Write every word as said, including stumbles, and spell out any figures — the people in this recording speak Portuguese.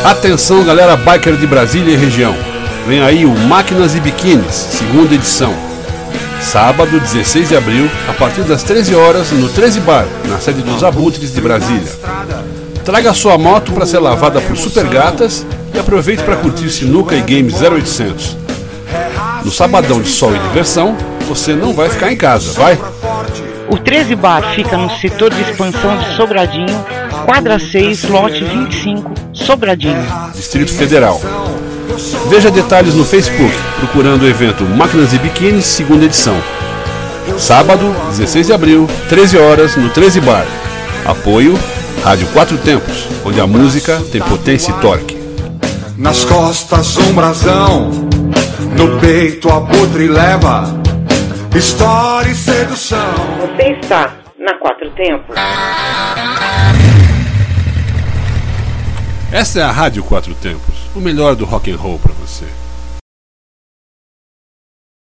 Atenção, galera biker de Brasília e região. Vem aí o Máquinas e Biquínis, segunda edição. Sábado, dezesseis de abril, a partir das treze horas, no treze Bar, na sede dos Abutres de Brasília. Traga sua moto para ser lavada por super gatas e aproveite para curtir sinuca e games zero oitocentos. No sabadão de sol e diversão, você não vai ficar em casa, vai? O treze Bar fica no setor de expansão de Sobradinho, quadra seis, lote vinte e cinco, Sobradinho, Distrito Federal. Veja detalhes no Facebook, procurando o evento Máquinas e Biquínis, segunda edição. Sábado, dezesseis de abril, treze horas, no treze Bar. Apoio Rádio Quatro Tempos, onde a música tem potência e torque. Nas costas um brasão, no peito abutre leva história e sedução. Você está na Quatro Tempos. Essa é a Rádio Quatro Tempos, o melhor do rock and roll para você.